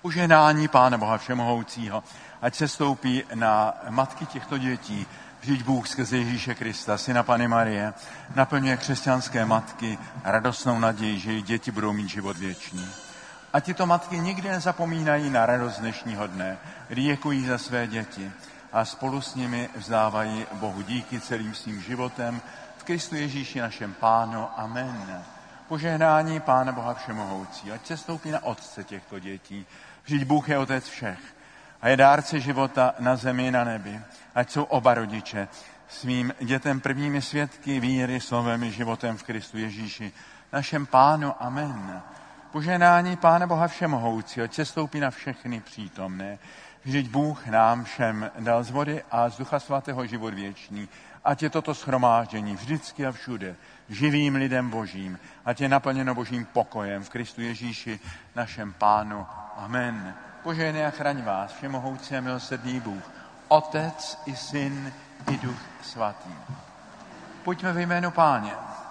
Požehnání Pána Boha Všemohoucího, ať se stoupí na matky těchto dětí. Vždyť Bůh skrze Ježíše Krista, syna Panny Marie, naplňuje křesťanské matky radostnou naději, že jejich děti budou mít život věčný. A tyto matky nikdy nezapomínají na radost dnešního dne, kdy děkují za své děti a spolu s nimi vzdávají Bohu díky celým svým životem v Kristu Ježíši našem Pánu. Amen. Požehnání Pána Boha Všemohoucího, ať se stoupí na otce těchto dětí. Vždyť Bůh je otec všech a je dárce života na zemi i na nebi. Ať jsou oba rodiče svým dětem prvními svědky víry, slovem i životem v Kristu Ježíši našem Pánu. Amen. Požehnání Pána Boha Všemohoucího, ať se stoupí na všechny přítomné. Vždyť Bůh nám všem dal z vody a z Ducha Svatého život věčný. Ať je toto shromáždění vždycky a všude živým lidem Božím. Ať je naplněno Božím pokojem v Kristu Ježíši našem Pánu. Amen. Požehnej a chraň vás všemohoucí a milosrdný Bůh, Otec i Syn i Duch Svatý. Pojďme ve jménu Páně.